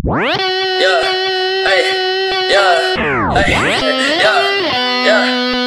Yeah, hey, yeah, hey, yeah, yeah,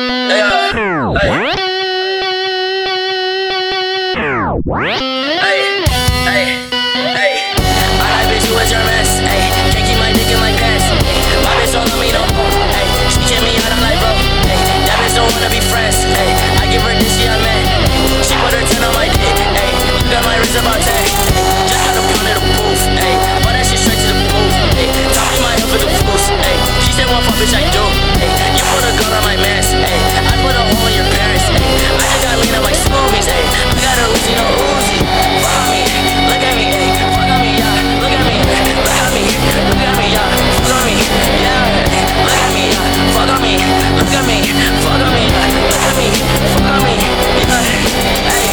hey, hey. All right, bitch, you was your mess. Hey, can't keep my dick in my pants. Hey, my bitch don't love me no more. Hey, she kick me out, I'm like, bro. Hey, that bitch don't wanna be friends. Hey, I give her this, she a man. She put her 10 on my dick. Hey, look at my wrist about 10. Just got a pound of the booth. Hey, all that shit straight to the booth. Hey, top me my head for the boost. Hey, she said one fuck, bitch, I do. Hey, you put a gun on my mask. Hey, I put a hole in your parents. Hey, I just got lean up like smoothies. Hey, I got a Uzi, no Uzi. Fuck on me, look at me. Hey, fuck on me, yeah. Look at me, look at me, look at me, yeah. Fuck on me, yeah. Look at me, yeah. Fuck on me, look at me, fuck on me, yeah. Look at me, fuck on me, yeah. Hey.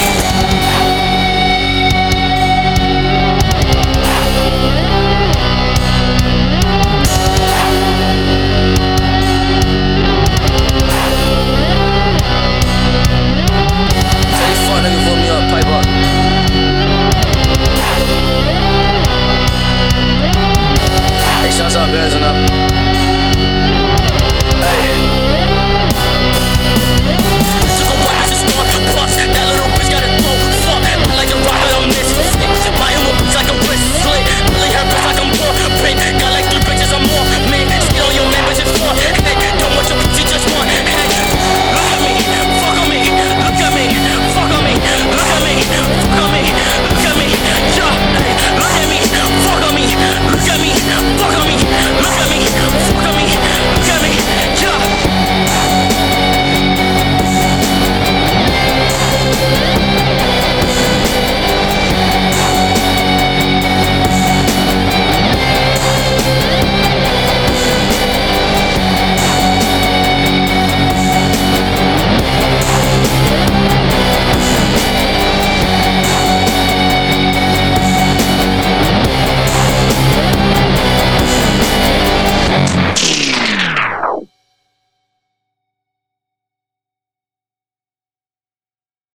Shouts out Bears